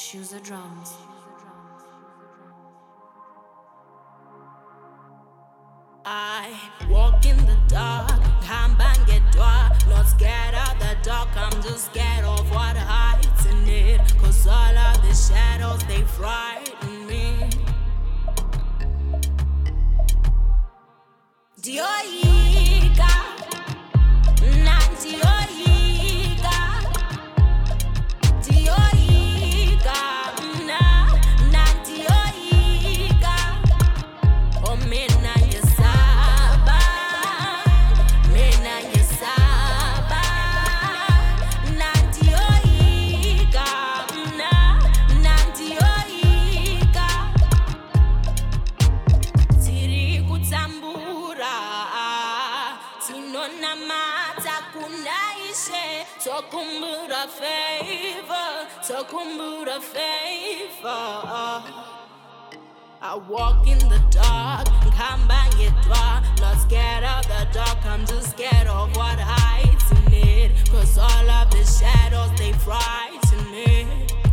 Choose the drums. I walk in the dark, can't bang it door. Not scared of the dark, I'm just scared of what hides in it. Cause all of the shadows, they frighten me. Dioiga, Nantioiga, Dioiga, Nantioiga. Oh, mina yesaba, mina yesaba, Nantioiga, Nantioiga. Tiri kutambura, sinona mata kunaishe, tokumbura favor. I walk in the dark, can't bang it door. Not scared of the dark, I'm just scared of what hides in it. Cause all of the shadows, they frighten me.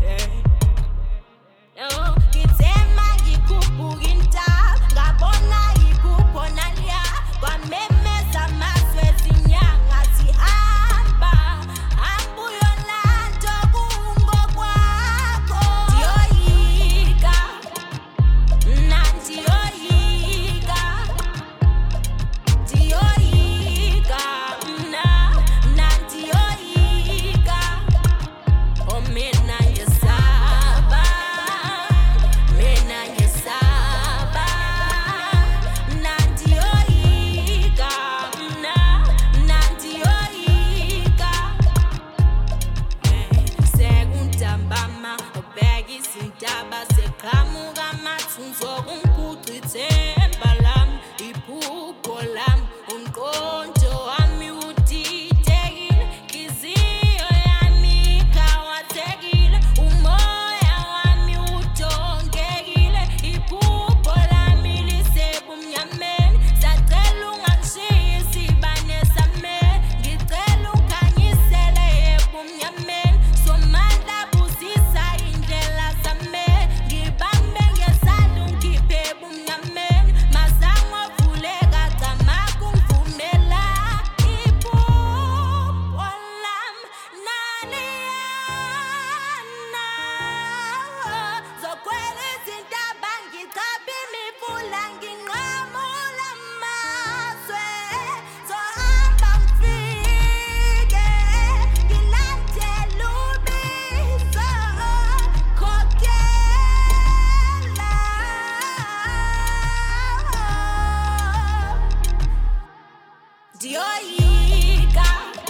Oh, kitema yikupu ginta, gabona yikupo nalia, kwa meme za maswe zinyanga hamba, hambu yolando bungo kwako. Dioiga, Nantioiga, Dioiga, Nantioiga. Oh, mina yesaba, mina yesaba, Nantioiga, Nantioiga. Segundambama, obegi sintaba, sekamuga matunzo, unkutrithemba lam, iphupho lam, umqondo wami udidekile, inhliziyo yami ikhawathekile, umoya wami udongekile, iphupho lami lisebumnyameni, sacela ungangishiyi isibane sami, ngicela ukhanyisele ebumnyameni, somandla busisa indlela zami, ngibambe ngesandla ungikhiphe ebumnyameni, mazango avuleka gama kungivumela, iphupho lami naliyana, zokhwela izintaba ngichabe imifula nginqamula amazwe, zohamba ngifike ngilandela ubizo, khokhela. Dioiga,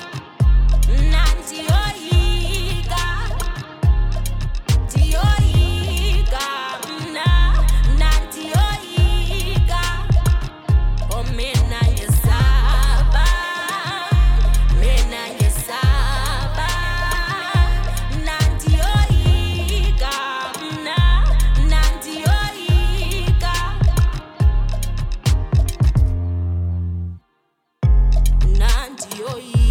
Nantioiga, Dioiga, Nantioiga. Oh, mina yesaba, mina yesaba, Nantioiga, Nantioiga. Nantioiga.